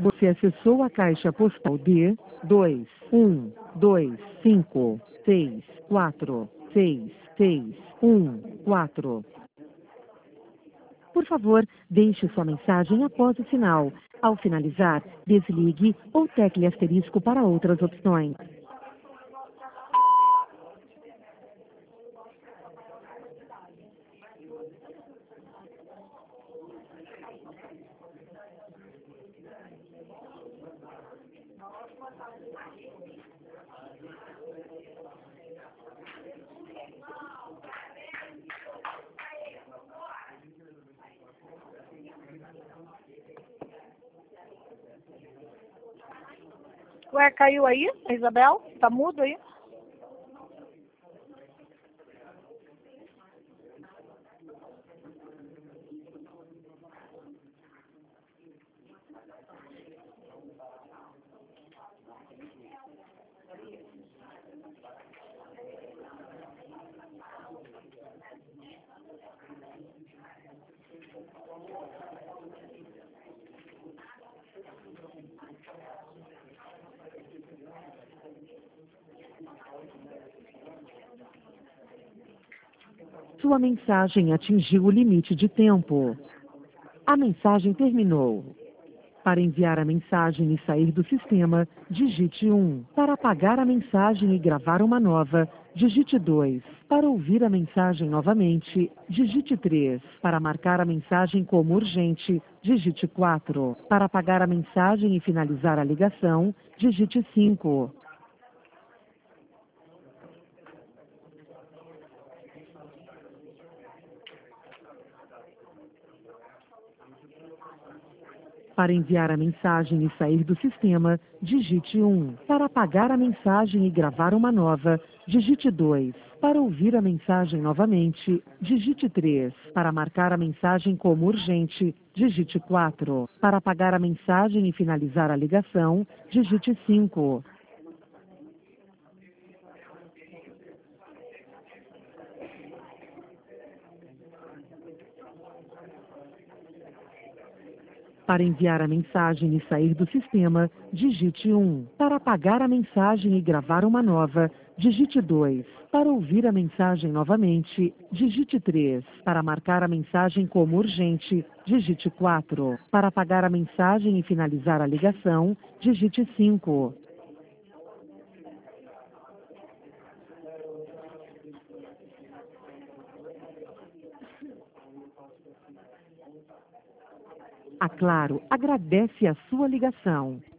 Você acessou a caixa postal D 21256466114. Por favor, deixe sua mensagem após o sinal. Ao finalizar, desligue ou tecle asterisco para outras opções. Ué, caiu aí, a Isabel? Tá mudo aí? Sua mensagem atingiu o limite de tempo. A mensagem terminou. Para enviar a mensagem e sair do sistema, digite 1. Para apagar a mensagem e gravar uma nova, digite 2. Para ouvir a mensagem novamente, digite 3. Para marcar a mensagem como urgente, digite 4. Para apagar a mensagem e finalizar a ligação, digite 5. Para enviar a mensagem e sair do sistema, digite 1. Para apagar a mensagem e gravar uma nova, digite 2. Para ouvir a mensagem novamente, digite 3. Para marcar a mensagem como urgente, digite 4. Para apagar a mensagem e finalizar a ligação, digite 5. Para enviar a mensagem e sair do sistema, digite 1. Para apagar a mensagem e gravar uma nova, digite 2. Para ouvir a mensagem novamente, digite 3. Para marcar a mensagem como urgente, digite 4. Para apagar a mensagem e finalizar a ligação, digite 5. A Claro agradece a sua ligação.